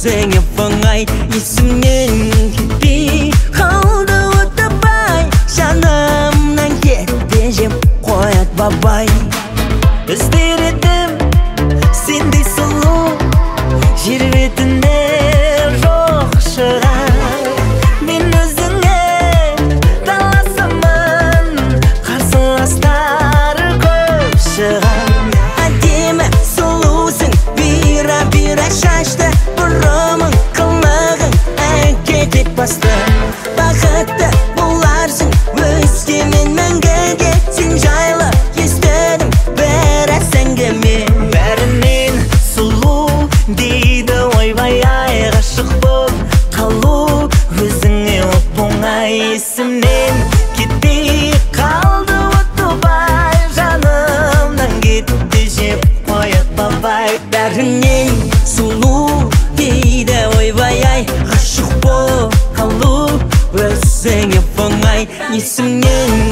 өзіңе оңай есімнен кетпей қалды отабай жанымнан кетпе жеп қояд бабай іздер едім сендей сұлу жер бетінде жоқ шығар мен өзіңе таласамын қарсыластар көп шығар әдемі сұлусың бұйра шашты бұрымың қылығың әкетек басты бақытты боларсың өскемен мәңгіге сен жайлы естідім біраз әңгіме бәрінен сұлу дейді ойбай ай ғашық боп қалу өзіңе оп-оңай есімнен кетпей қалды отыбай жанымнан кетті жеп қояд бабай бәрінен сұлу дейді ойбай ай ғашық боп қалу өзіңе оңай есімнен